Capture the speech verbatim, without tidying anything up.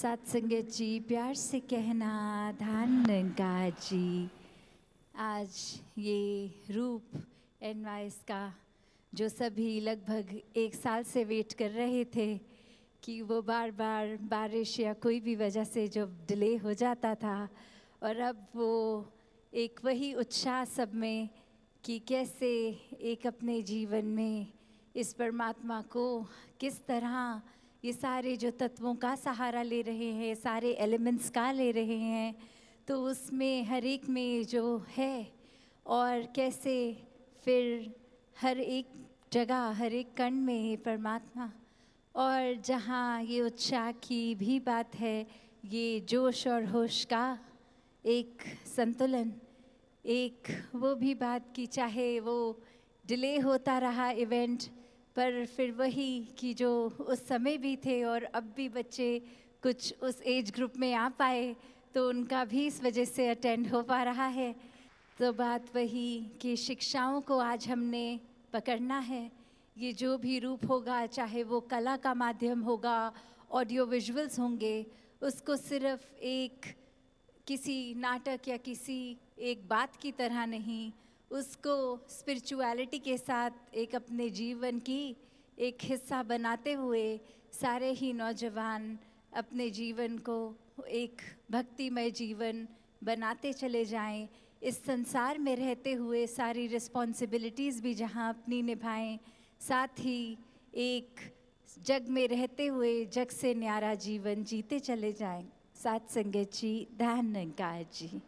साथ संगत जी, प्यार से कहना धान का जी। आज ये रूप एनवाइस का जो सभी लगभग एक साल से वेट कर रहे थे कि वो बार बार बारिश या कोई भी वजह से जो डिले हो जाता था, और अब वो एक वही उत्साह सब में कि कैसे एक अपने जीवन में इस परमात्मा को किस तरह ये सारे जो तत्वों का सहारा ले रहे हैं, सारे एलिमेंट्स का ले रहे हैं, तो उसमें हर एक में जो है और कैसे फिर हर एक जगह हर एक कण में है परमात्मा। और जहाँ ये उत्साह की भी बात है, ये जोश और होश का एक संतुलन, एक वो भी बात कि चाहे वो डिले होता रहा इवेंट, पर फिर वही कि जो उस समय भी थे और अब भी बच्चे कुछ उस एज ग्रुप में आ पाए तो उनका भी इस वजह से अटेंड हो पा रहा है। तो बात वही कि शिक्षाओं को आज हमने पकड़ना है। ये जो भी रूप होगा, चाहे वो कला का माध्यम होगा, ऑडियो विजुअल्स होंगे, उसको सिर्फ एक किसी नाटक या किसी एक बात की तरह नहीं, उसको स्पिरिचुअलिटी के साथ एक अपने जीवन की एक हिस्सा बनाते हुए सारे ही नौजवान अपने जीवन को एक भक्तिमय जीवन बनाते चले जाएं। इस संसार में रहते हुए सारी रिस्पॉन्सिबिलिटीज़ भी जहां अपनी निभाएं, साथ ही एक जग में रहते हुए जग से न्यारा जीवन जीते चले जाएं। साथ संगत जी, धन्यवाद जी।